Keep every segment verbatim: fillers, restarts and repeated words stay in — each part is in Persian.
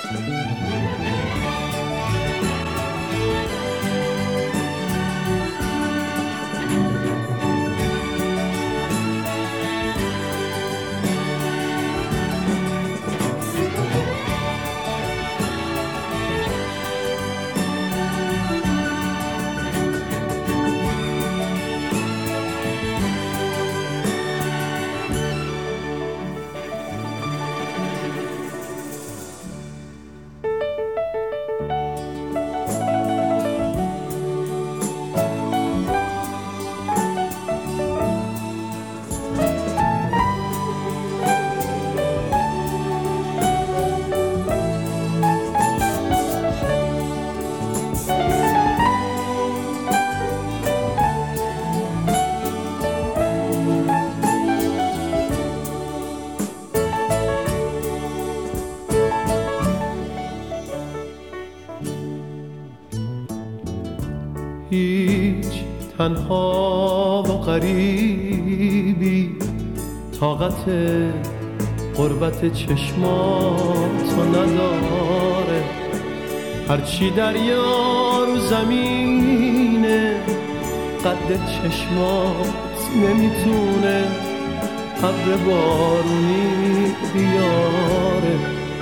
هیچ تنها و غریبی طاقت غربت چشماتو نداره، هرچی دریا رو زمینه قد چشمات نمیتونه ابر بارونی بیاره.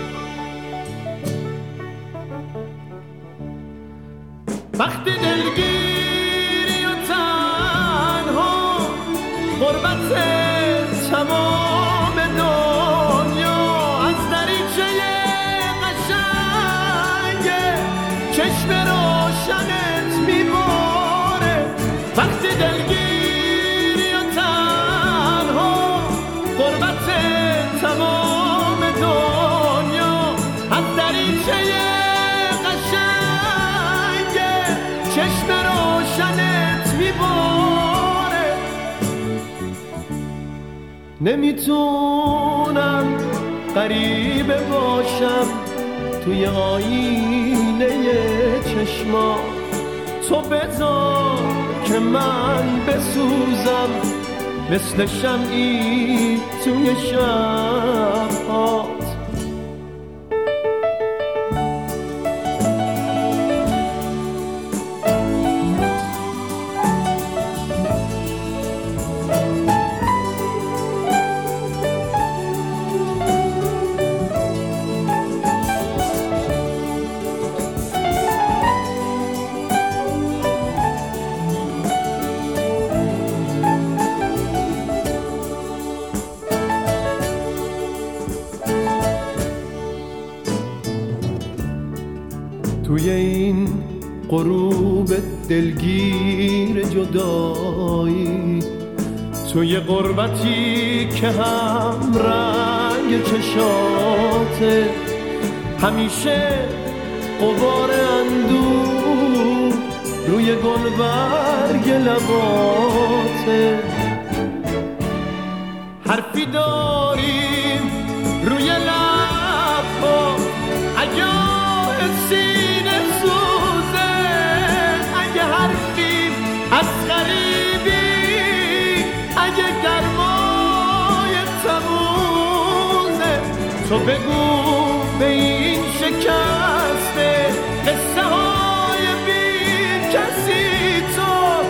وقتی دلگیری و تنها غربت تمام دنیا از دریچه قشنگ چشم روشنت میباره. وقتی دلگیری و تنها غربت تمام دنیا از دریچه چشم روشنت میباره. نمیتونم غریبه باشم توی آینه چشما، تو بذار که من بسوزم مثل شمعی توی شب‌ها. توی این غروب دلگیر جدایی، توی غربتی که هم رنگ چشاته، همیشه غبار اندوه روی گلبرگ لباته. حرفی داریم روی لبها اگه سینه سوزه، اگه حرفی از غریبی، اگه گرمای تموزه، تو بگو به این شکسته قصه های بی کسی، تو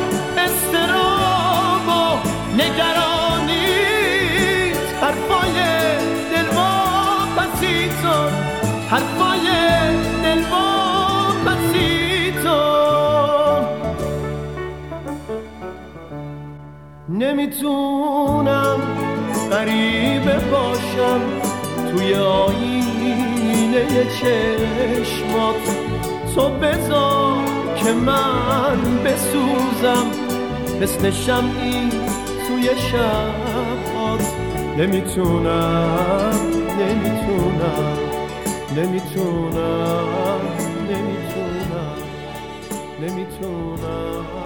استراب و نگرانیت، حرفای دلواپسی تو، حرفای دلواپسی تو. نمیتونم غریبه باشم توی آینه چشمات، تو بذار که من بسوزم مثل شمعی توی شبات. نمیتونم نمیتونم نمیتونم نمیتونم نمیتونم